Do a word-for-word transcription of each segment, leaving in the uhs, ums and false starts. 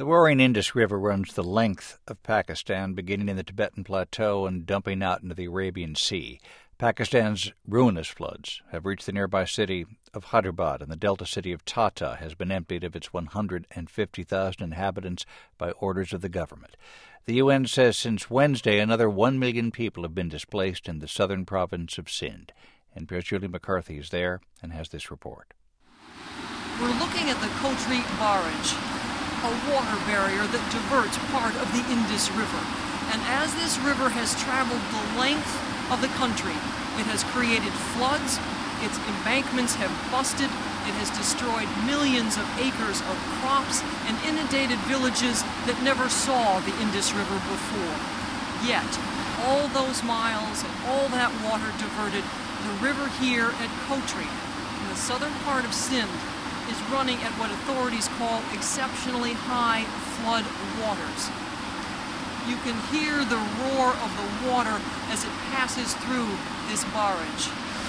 The roaring Indus River runs the length of Pakistan, beginning in the Tibetan Plateau and dumping out into the Arabian Sea. Pakistan's ruinous floods have reached the nearby city of Hyderabad, and the delta city of Tata has been emptied of its one hundred fifty thousand inhabitants by orders of the government. The U N says since Wednesday another one million people have been displaced in the southern province of Sindh. N P R's Julie McCarthy is there and has this report. We're looking at the Kotri Barrage, a water barrier that diverts part of the Indus River. And as this river has traveled the length of the country, it has created floods, its embankments have busted, it has destroyed millions of acres of crops and inundated villages that never saw the Indus River before. Yet, all those miles and all that water diverted, the river here at Kotri, in the southern part of Sindh, is running at what authorities call exceptionally high flood waters. You can hear the roar of the water as it passes through this barrage.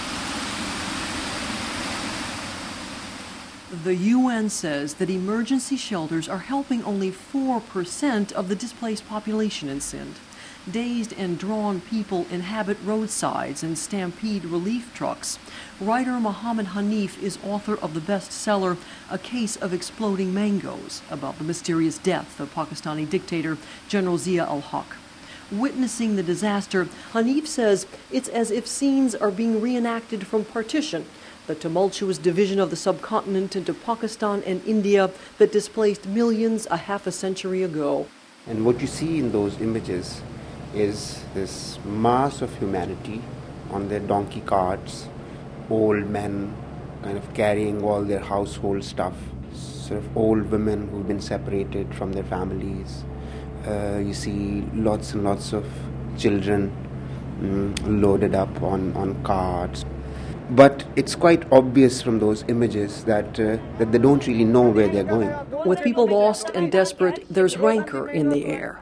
The U N says that emergency shelters are helping only four percent of the displaced population in Sindh. Dazed and drawn people inhabit roadsides and stampede relief trucks. Writer Mohammed Hanif is author of the bestseller A Case of Exploding Mangoes, about the mysterious death of Pakistani dictator General Zia ul-Haq. Witnessing the disaster, Hanif says it's as if scenes are being reenacted from Partition, the tumultuous division of the subcontinent into Pakistan and India that displaced millions a half a century ago. And what you see in those images is this mass of humanity on their donkey carts, old men kind of carrying all their household stuff, sort of old women who've been separated from their families. Uh, you see lots and lots of children mm, loaded up on, on carts. But it's quite obvious from those images that, uh, that they don't really know where they're going. With people lost and desperate, there's rancor in the air.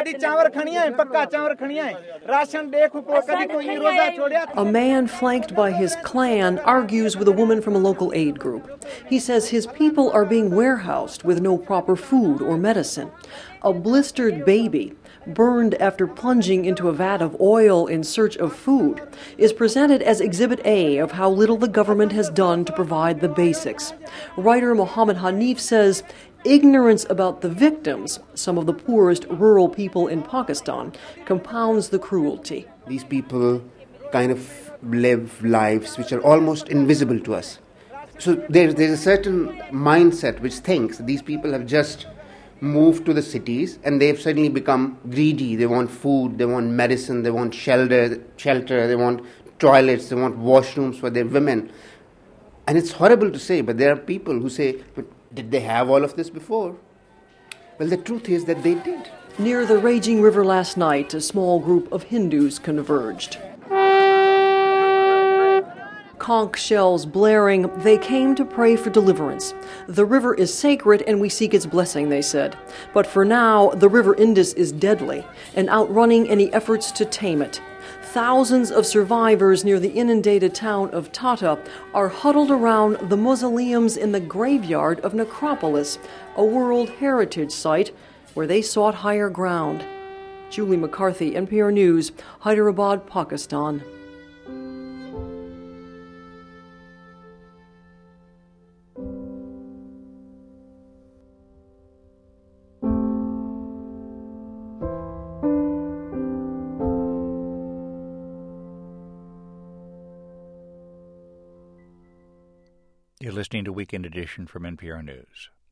A man flanked by his clan argues with a woman from a local aid group. He says his people are being warehoused with no proper food or medicine. A blistered baby, burned after plunging into a vat of oil in search of food, is presented as Exhibit A of how little the government has done to provide the basics. Writer Mohammed Hanif says ignorance about the victims, some of the poorest rural people in Pakistan, compounds the cruelty. These people kind of live lives which are almost invisible to us. So there's, there's a certain mindset which thinks that these people have just moved to the cities and they've suddenly become greedy. They want food, they want medicine, they want shelter, shelter, they want toilets, they want washrooms for their women. And it's horrible to say, but there are people who say, but did they have all of this before? Well, the truth is that they did. Near the raging river last night, a small group of Hindus converged. Conch shells blaring, they came to pray for deliverance. The river is sacred and we seek its blessing, they said. But for now, the river Indus is deadly and outrunning any efforts to tame it. Thousands of survivors near the inundated town of Tata are huddled around the mausoleums in the graveyard of Necropolis, a World Heritage Site where they sought higher ground. Julie McCarthy, N P R News, Hyderabad, Pakistan. You're listening to Weekend Edition from N P R News.